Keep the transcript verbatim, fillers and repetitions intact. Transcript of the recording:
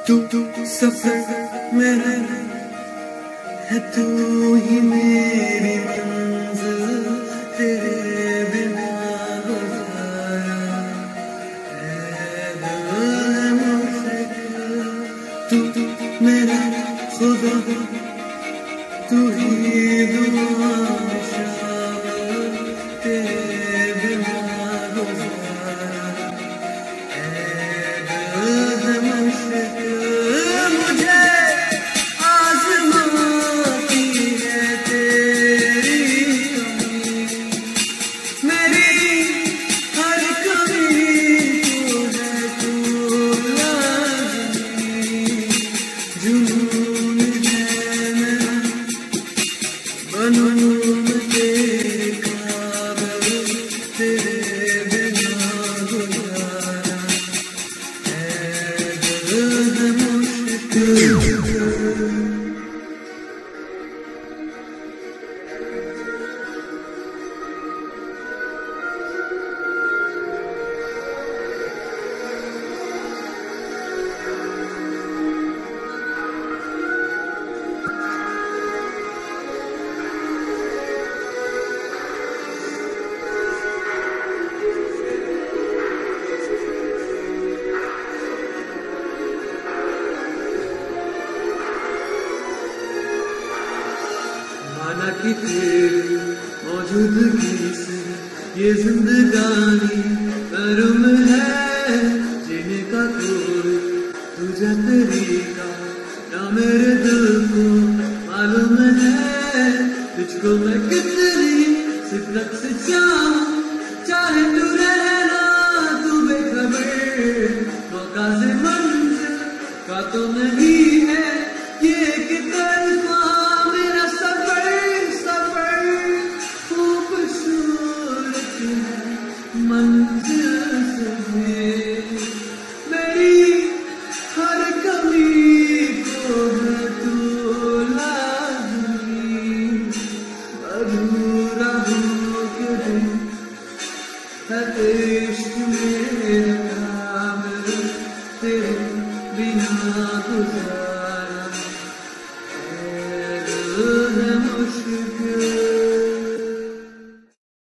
तू सफर मेरा है, तू ही मेरी मंजिल, तेरे बिना गुजारा है दिल है मुश्किल। तू मेरा खुदा, तू ही दुआ शामिल, तेरे बिना गुजारा है दिल है मुश्किल। मुझे आज़माती है तेरी कमी, मेरी हर कमी को है तू लाज़मी। जुनून है मेरा, बनूं मैं तेरे काबिल, तेरे बिना गुजारा है दिल है मुश्किल। माना कि तेरी मौजूदगी से ये जिंदगानी नरम है, जीने का कोई तुझे तरीका ना मेरे दिल को मालूम है। तुझको मैं कितनी शिद्दत से चाहूं, चाहे तू रहना तू बेखबर, मौका से मंजिल का तो नहीं है ये कि तरफा मेरा सफर। सफर खूबसूरत है मंजिल से, मेरी हर कमी को है तू लाज़मी। अधूरा हो के दिन है इश्क मेरा काबिल, तेरे बिना गुजारा है दिल है मुश्किल।